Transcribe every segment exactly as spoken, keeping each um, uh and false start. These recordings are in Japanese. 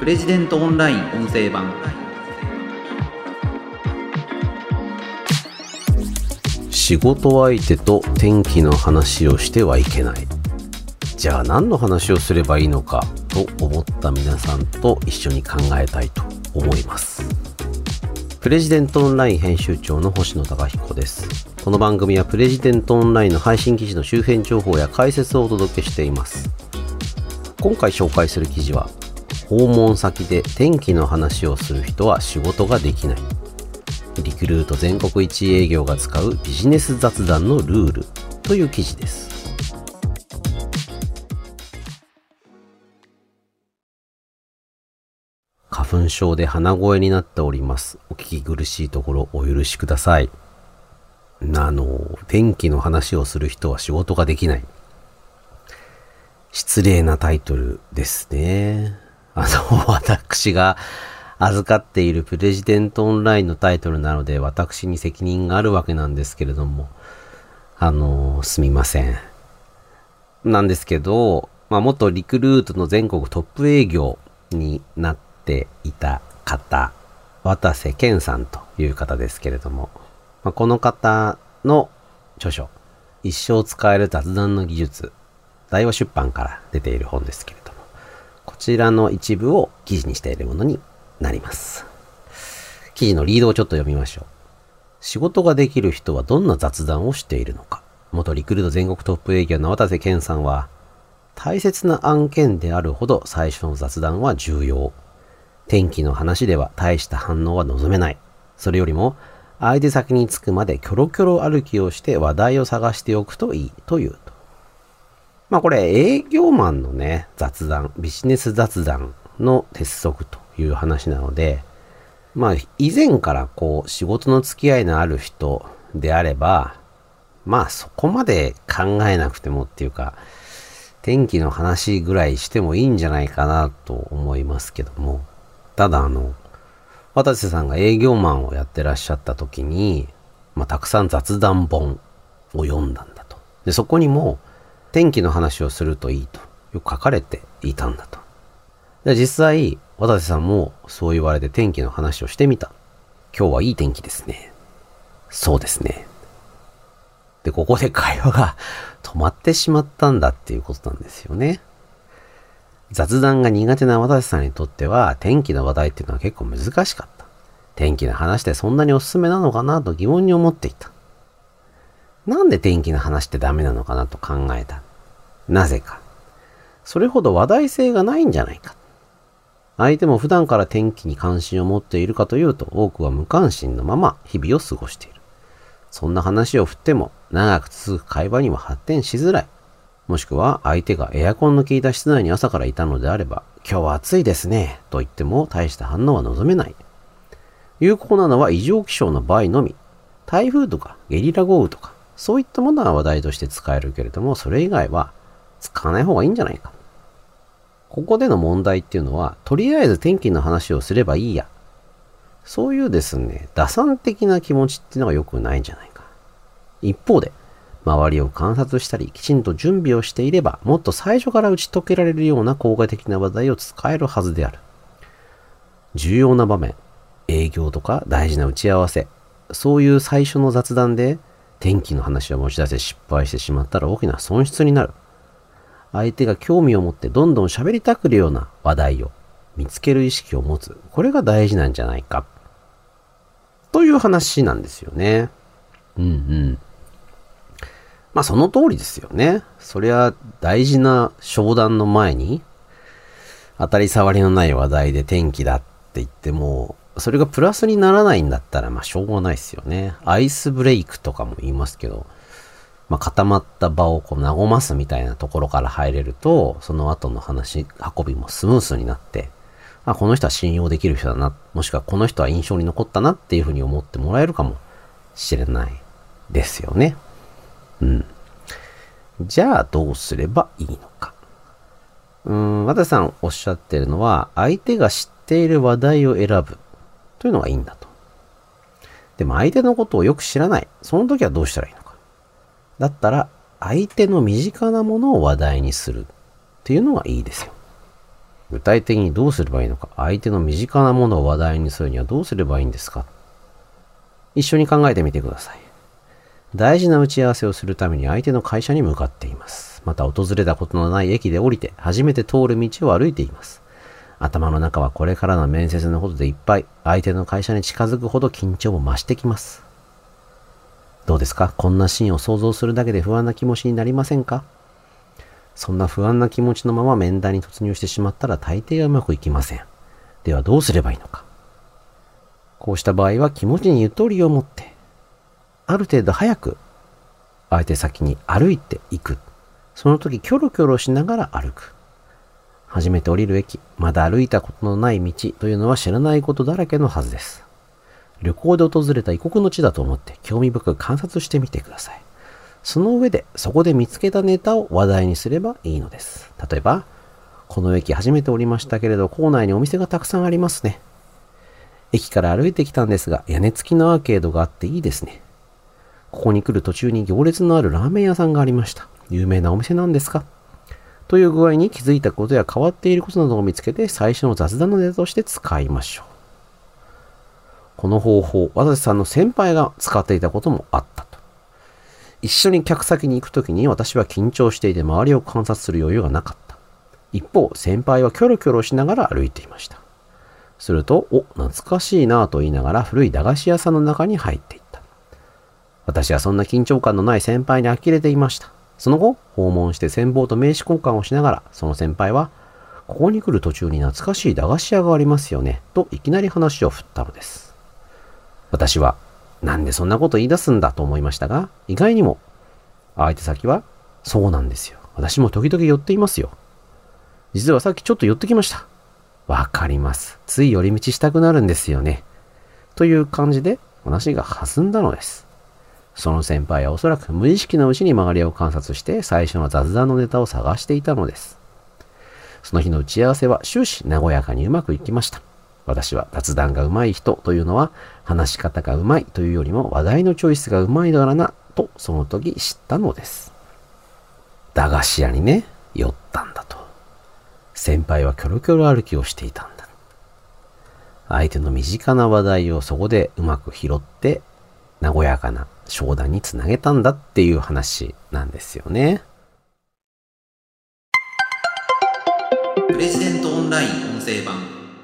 プレジデントオンライン音声版。 仕事相手と天気の話をしてはいけない。じゃあ何の話をすればいいのかと思った皆さんと一緒に考えたいと思います。プレジデントオンライン編集長の星野貴彦です。この番組はプレジデントオンラインの配信記事の周辺情報や解説をお届けしています。今回紹介する記事は、訪問先で天気の話をする人は仕事ができない。リクルート全国一営業が使うビジネス雑談のルールという記事です。花粉症で鼻声になっております。お聞き苦しいところお許しください。あの、天気の話をする人は仕事ができない。失礼なタイトルですね。あの、私が預かっているプレジデントオンラインのタイトルなので、私に責任があるわけなんですけれども、あの、すみません。なんですけど、まあ、元リクルートの全国トップ営業になっていた方、渡瀬健さんという方ですけれども、まあ、この方の著書、一生使える雑談の技術、大和出版から出ている本ですけれども、こちらの一部を記事にしているものになります。記事のリードをちょっと読みましょう。仕事ができる人はどんな雑談をしているのか。元リクルート全国トップ営業の渡瀬健さんは、大切な案件であるほど最初の雑談は重要。天気の話では大した反応は望めない。それよりも、相手先に着くまでキョロキョロ歩きをして話題を探しておくといいというと。まあこれ営業マンのね、雑談、ビジネス雑談の鉄則という話なので、まあ以前からこう仕事の付き合いのある人であれば、まあそこまで考えなくてもっていうか、天気の話ぐらいしてもいいんじゃないかなと思いますけども、ただあの、渡瀬さんが営業マンをやってらっしゃった時に、まあ、たくさん雑談本を読んだんだと。で、そこにも天気の話をするといいとよく書かれていたんだと。で、実際、渡瀬さんもそう言われて天気の話をしてみた。今日はいい天気ですね。そうですね。で、ここで会話が止まってしまったんだっていうことなんですよね。雑談が苦手な渡瀬さんにとっては天気の話題っていうのは結構難しかった。天気の話ってそんなにおすすめなのかなと疑問に思っていた。なんで天気の話ってダメなのかなと考えた。なぜか。それほど話題性がないんじゃないか。相手も普段から天気に関心を持っているかというと、多くは無関心のまま日々を過ごしている。そんな話を振っても長く続く会話には発展しづらい。もしくは相手がエアコンの効いた室内に朝からいたのであれば、今日は暑いですねと言っても大した反応は望めない。有効なのは異常気象の場合のみ。台風とかゲリラ豪雨とか、そういったものは話題として使えるけれども、それ以外は使わない方がいいんじゃないか。ここでの問題っていうのは、とりあえず天気の話をすればいいや。そういうですね、打算的な気持ちっていうのが良くないんじゃないか。一方で、周りを観察したり、きちんと準備をしていれば、もっと最初から打ち解けられるような効果的な話題を使えるはずである。重要な場面、営業とか大事な打ち合わせ、そういう最初の雑談で、天気の話を持ち出して失敗してしまったら大きな損失になる。相手が興味を持ってどんどん喋りたくるような話題を見つける意識を持つ。これが大事なんじゃないか。という話なんですよね。うんうん。まあその通りですよね。そりゃ大事な商談の前に当たり障りのない話題で天気だって言っても、それがプラスにならないんだったらまあしょうがないですよね。アイスブレイクとかも言いますけど、まあ固まった場をこう和ますみたいなところから入れると、その後の話運びもスムースになって、あ、この人は信用できる人だな、もしくはこの人は印象に残ったなっていうふうに思ってもらえるかもしれないですよね。うん。じゃあどうすればいいのか。うーん、渡瀬さんおっしゃってるのは、相手が知っている話題を選ぶというのがいいんだと。でも相手のことをよく知らない。その時はどうしたらいいのか。だったら、相手の身近なものを話題にするっていうのがいいですよ。 具体的にどうすればいいのか、相手の身近なものを話題にするにはどうすればいいんですか。一緒に考えてみてください。大事な打ち合わせをするために相手の会社に向かっています。また訪れたことのない駅で降りて初めて通る道を歩いています。頭の中はこれからの面接のことでいっぱい。相手の会社に近づくほど緊張も増してきます。どうですか？こんなシーンを想像するだけで不安な気持ちになりませんか？そんな不安な気持ちのまま面談に突入してしまったら大抵はうまくいきません。ではどうすればいいのか。こうした場合は気持ちにゆとりを持って、ある程度早く相手先に歩いていく。その時キョロキョロしながら歩く。初めて降りる駅、まだ歩いたことのない道というのは知らないことだらけのはずです。旅行で訪れた異国の地だと思って興味深く観察してみてください。その上でそこで見つけたネタを話題にすればいいのです。例えば、この駅初めて降りましたけれど構内にお店がたくさんありますね。駅から歩いてきたんですが屋根付きのアーケードがあっていいですね。ここに来る途中に行列のあるラーメン屋さんがありました。有名なお店なんですか？という具合に気づいたことや変わっていることなどを見つけて最初の雑談のネタとして使いましょう。この方法、私さんの先輩が使っていたこともあったと。一緒に客先に行くときに私は緊張していて周りを観察する余裕がなかった。一方、先輩はキョロキョロしながら歩いていました。すると、お、懐かしいなぁと言いながら古い駄菓子屋さんの中に入っていった。私はそんな緊張感のない先輩に呆れていました。その後、訪問して先方と名刺交換をしながら、その先輩は、ここに来る途中に懐かしい駄菓子屋がありますよね、といきなり話を振ったのです。私は、なんでそんなこと言い出すんだと思いましたが、意外にも、相手先は、そうなんですよ。私も時々寄っていますよ。実はさっきちょっと寄ってきました。わかります。つい寄り道したくなるんですよね。という感じで話が弾んだのです。その先輩はおそらく無意識のうちに周りを観察して最初の雑談のネタを探していたのです。その日の打ち合わせは終始和やかにうまくいきました。私は雑談が上手い人というのは話し方が上手いというよりも話題のチョイスが上手いだからなとその時知ったのです。駄菓子屋にね、寄ったんだと。先輩はキョロキョロ歩きをしていたんだ。相手の身近な話題をそこでうまく拾って和やかな商談につなげたんだっていう話なんですよね。 プレジデントオンライン音声版。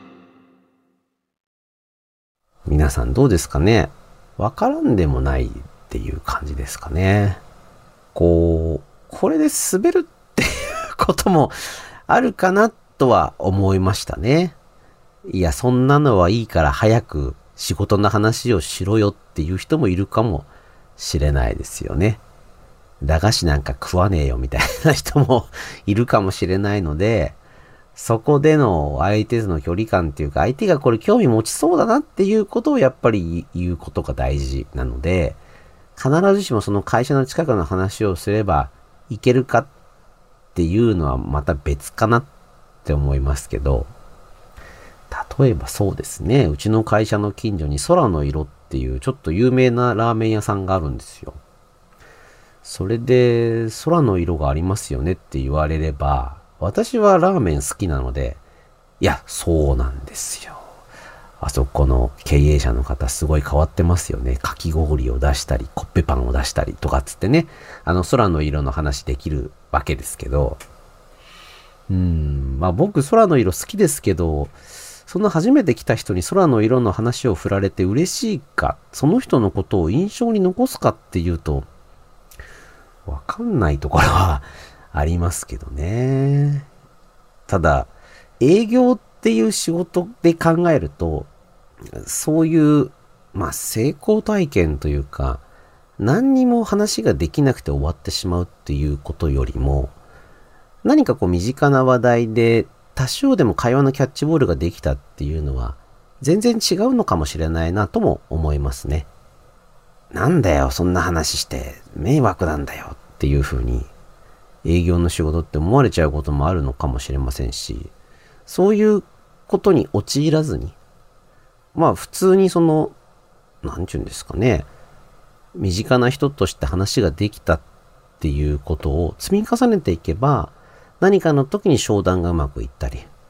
皆さんどうですかね？わからんでもないっていう感じですかね。こう、これで滑るっていうこともあるかなとは思いましたね。いや、そんなのはいいから早く仕事の話をしろよっていう人もいるかもしれないですよね。駄菓子なんか食わねえよみたいな人もいるかもしれないので、そこでの相手との距離感っていうか、相手がこれ興味持ちそうだなっていうことをやっぱり言うことが大事なので、必ずしもその会社の近くの話をすればいけるかっていうのはまた別かなって思いますけど、例えばそうですね、うちの会社の近所に空の色っていうちょっと有名なラーメン屋さんがあるんですよ。それで空の色がありますよねって言われれば、私はラーメン好きなので、いや、そうなんですよ。あそこの経営者の方すごい変わってますよね。かき氷を出したり、コッペパンを出したりとかつってね、あの空の色の話できるわけですけど、うーん、まあ僕空の色好きですけど、その初めて来た人に空の色の話を振られて嬉しいか、その人のことを印象に残すかっていうと、わかんないところはありますけどね。ただ、営業っていう仕事で考えると、そういう、まあ成功体験というか、何にも話ができなくて終わってしまうっていうことよりも、何かこう身近な話題で多少でも会話のキャッチボールができたっていうのは全然違うのかもしれないなとも思いますね。なんだよそんな話して迷惑なんだよっていう風に営業の仕事って思われちゃうこともあるのかもしれませんし、そういうことに陥らずに、まあ普通にそのなんちゅうんですかね、身近な人として話ができたっていうことを積み重ねていけば、何かの時に商談がうまくいったり、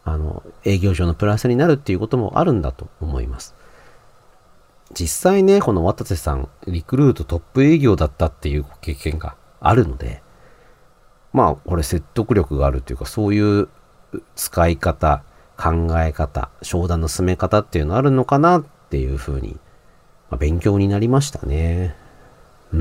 あの、営業上のプラスになるっていうこともあるんだと思います。実際ね、この渡瀬さん、リクルートトップ営業だったっていう経験があるので、まあ、これ説得力があるというか、そういう使い方、考え方、商談の進め方っていうのあるのかなっていうふうに、まあ、勉強になりましたね。うん。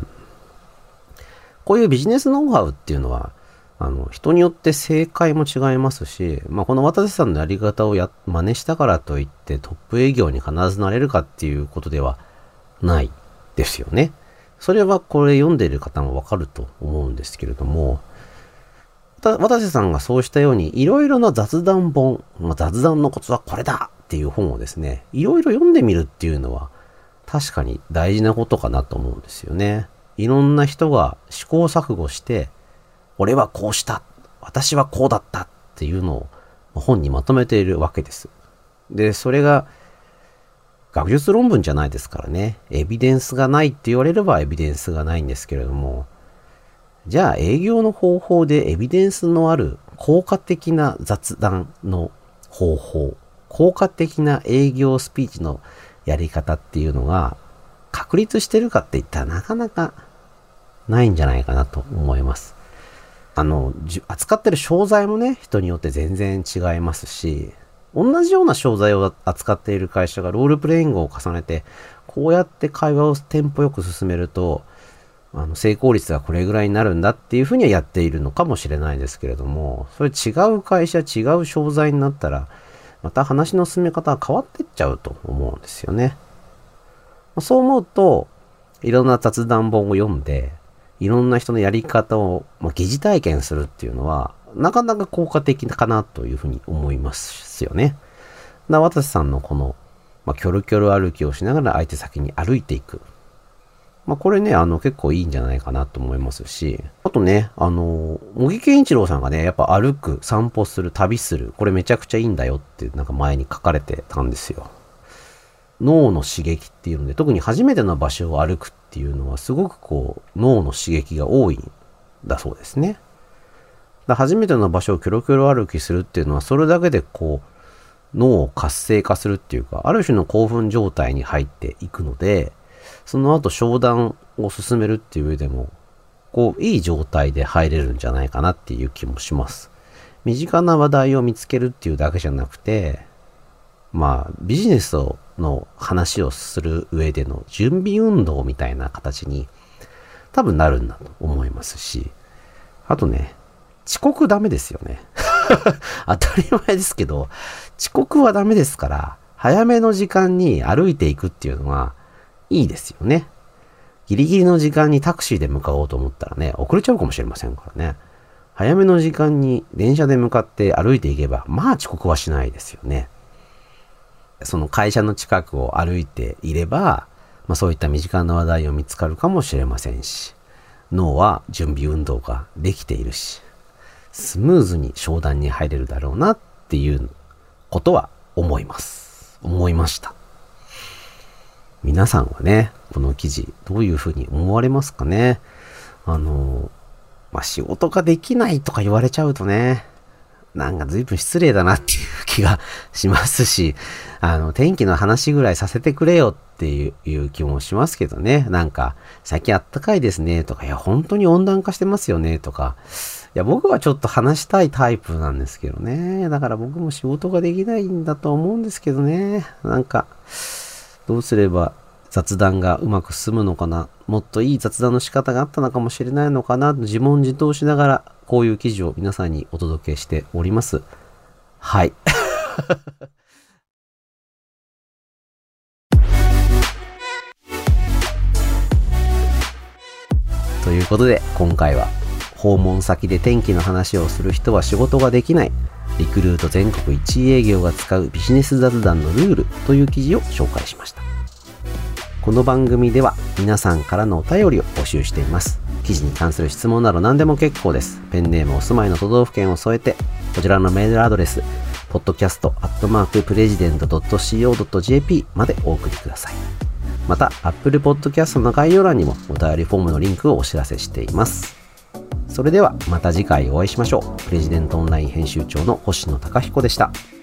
こういうビジネスノウハウっていうのは、あの、人によって正解も違いますし、まあ、この渡瀬さんのやり方をや、真似したからといってトップ営業に必ずなれるかっていうことではないですよね。それはこれ読んでいる方もわかると思うんですけれども、渡瀬さんがそうしたようにいろいろな雑談本、まあ、雑談のコツはこれだっていう本をですね、いろいろ読んでみるっていうのは確かに大事なことかなと思うんですよね。いろんな人が試行錯誤して、俺はこうした、私はこうだったっていうのを本にまとめているわけです。で、それが学術論文じゃないですからね。エビデンスがないって言われればエビデンスがないんですけれども、じゃあ営業の方法でエビデンスのある効果的な雑談の方法、効果的な営業スピーチのやり方っていうのが確立してるかって言ったらなかなかないんじゃないかなと思います。あの、扱ってる商材もね、人によって全然違いますし、同じような商材を扱っている会社がロールプレイングを重ねて、こうやって会話をテンポよく進めると、あの成功率がこれぐらいになるんだっていうふうにはやっているのかもしれないですけれども、それ違う会社、違う商材になったら、また話の進め方は変わってっちゃうと思うんですよね。そう思うと、いろんな雑談本を読んで、いろんな人のやり方を、まあ、疑似体験するっていうのは、なかなか効果的かなというふうに思いますよね。だ渡瀬さんのこの、まあ、キョロキョロ歩きをしながら相手先に歩いていく。まあこれね、あの結構いいんじゃないかなと思いますし、あとね、あの、茂木健一郎さんがね、やっぱ歩く、散歩する、旅する、これめちゃくちゃいいんだよってなんか前に書かれてたんですよ。脳の刺激っていうので、特に初めての場所を歩くっていうのはすごくこう、脳の刺激が多いんだそうですね。だ初めての場所をキョロキョロ歩きするっていうのは、それだけでこう、脳を活性化するっていうか、ある種の興奮状態に入っていくので、その後商談を進めるっていう上でも、こう、いい状態で入れるんじゃないかなっていう気もします。身近な話題を見つけるっていうだけじゃなくて、まあ、ビジネスの話をする上での準備運動みたいな形に多分なるんだと思いますし、あとね、遅刻ダメですよね。当たり前ですけど、遅刻はダメですから、早めの時間に歩いていくっていうのは、いいですよね。ギリギリの時間にタクシーで向かおうと思ったらね、遅れちゃうかもしれませんからね。早めの時間に電車で向かって歩いていけば、まあ遅刻はしないですよね。その会社の近くを歩いていれば、まあそういった身近な話題を見つかるかもしれませんし、脳は準備運動ができているし、スムーズに商談に入れるだろうなっていうことは思います。思いました。皆さんはね、この記事どういうふうに思われますかね。あの、まあ、仕事ができないとか言われちゃうとね、なんか随分失礼だなっていう気がしますし、あの、天気の話ぐらいさせてくれよっていう、いう気もしますけどね。なんか、最近あったかいですねとか、いや、本当に温暖化してますよねとか、いや、僕はちょっと話したいタイプなんですけどね。だから僕も仕事ができないんだと思うんですけどね。なんか、どうすれば雑談がうまく進むのかな、もっといい雑談の仕方があったのかもしれないのかな、自問自答しながらこういう記事を皆さんにお届けしております。はい。ということで今回は訪問先で天気の話をする人は仕事ができない、リクルート全国いちい営業が使うビジネス雑談のルールという記事を紹介しました。この番組では皆さんからのお便りを募集しています。記事に関する質問など何でも結構です。ペンネーム、お住まいの都道府県を添えて、こちらのメールアドレス、ポッドキャストアットマークプレジデントドットシーオードットジェーピー までお送りください。また、Apple Podcast の概要欄にもお便りフォームのリンクをお知らせしています。 それではまた次回お会いしましょう。プレジデントオンライン編集長の星野貴彦でした。